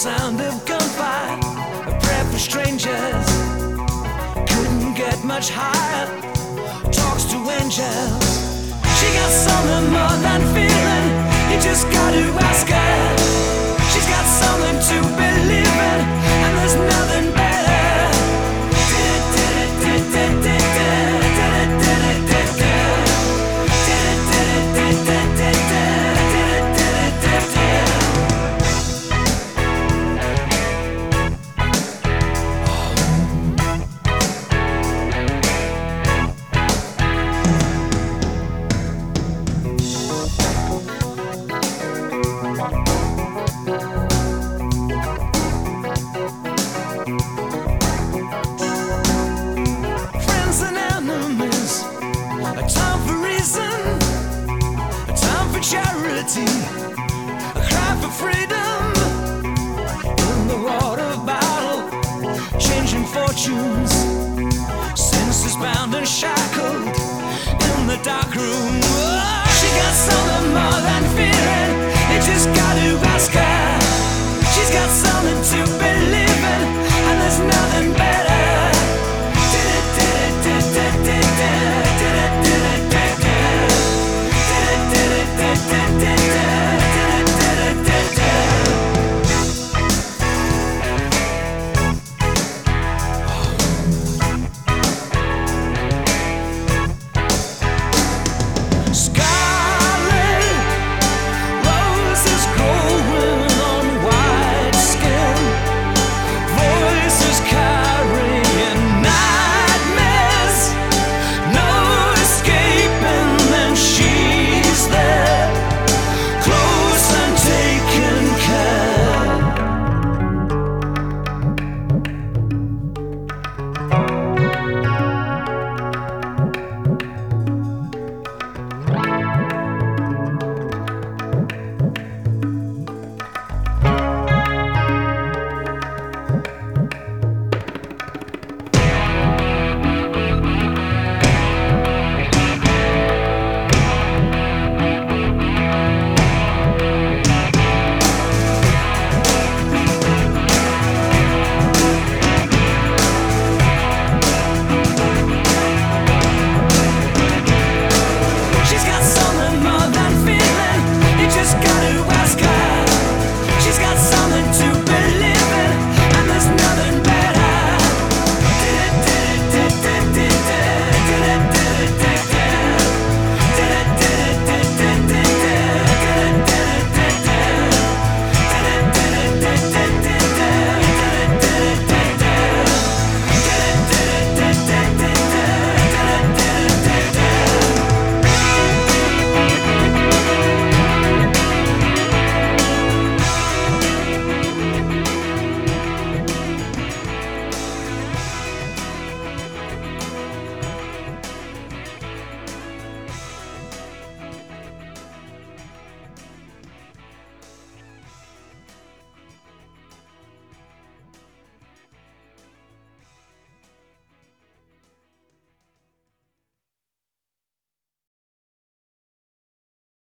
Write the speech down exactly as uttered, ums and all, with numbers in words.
sound of gunfire, a prayer for strangers. Couldn't get much higher, talks to angels. She got something more than feeling, you just gotta ask her. She's got something to believe in, and there's nothing better. Charity, a cry for freedom in the water bottle, changing fortunes, senses bound and shackled in the dark room. Oh, she got something more than feeling, you just got to ask her. She's got something to be.